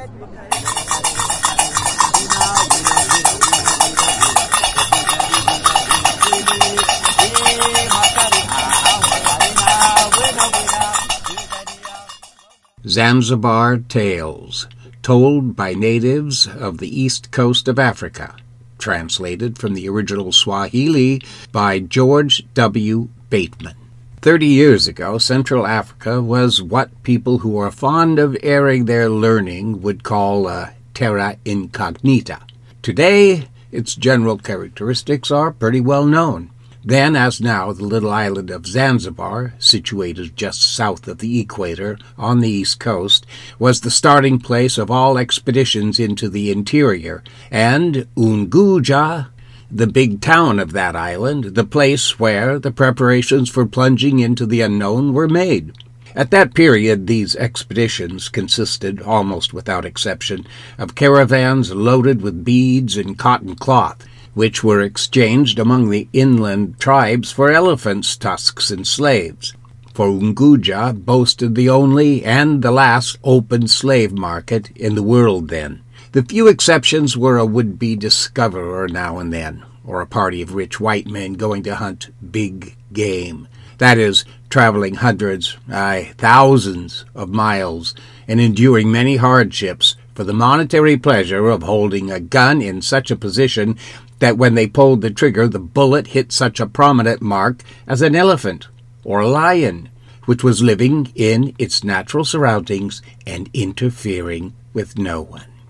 Zanzibar Tales, told by natives of the east coast of Africa, translated from the original Swahili by George W. Bateman. 30 years ago, Central Africa was what people who are fond of airing their learning would call a terra incognita. Today, its general characteristics are pretty well known. Then, as now, the little island of Zanzibar, situated just south of the equator on the east coast, was the starting place of all expeditions into the interior, and Unguja, the big town of that island, the place where the preparations for plunging into the unknown were made. At that period, these expeditions consisted, almost without exception, of caravans loaded with beads and cotton cloth, which were exchanged among the inland tribes for elephants' tusks and slaves. For Unguja boasted the only and the last open slave market in the world then. The few exceptions were a would-be discoverer now and then, or a party of rich white men going to hunt big game. That is, traveling hundreds, thousands of miles, and enduring many hardships for the monetary pleasure of holding a gun in such a position that when they pulled the trigger, the bullet hit such a prominent mark as an elephant or a lion, which was living in its natural surroundings and interfering with no one.